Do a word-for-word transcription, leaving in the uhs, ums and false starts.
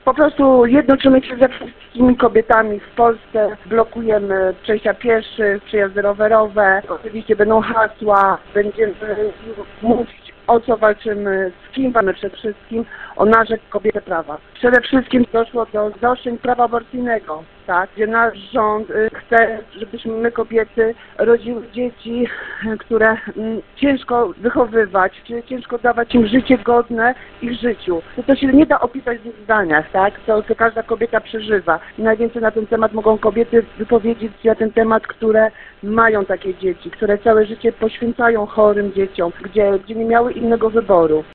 Po prostu jednoczymy się ze wszystkimi kobietami w Polsce, blokujemy przejścia pieszych, przejazdy rowerowe, oczywiście będą hasła, będziemy mówić, o co walczymy, z kim walczymy przede wszystkim, o nasze kobiety prawa. Przede wszystkim doszło do zaostrzeń prawa aborcyjnego, tak, gdzie nasz rząd y, chce, żebyśmy my kobiety rodziły dzieci, które mm, ciężko wychowywać, czy ciężko dawać im życie godne ich życiu. To, to się nie da opisać w dwóch zdaniach, tak, to, co każda kobieta przeżywa. I najwięcej na ten temat mogą kobiety wypowiedzieć się na ten temat, które mają takie dzieci, które całe życie poświęcają chorym dzieciom, gdzie, gdzie nie miały innego wyboru.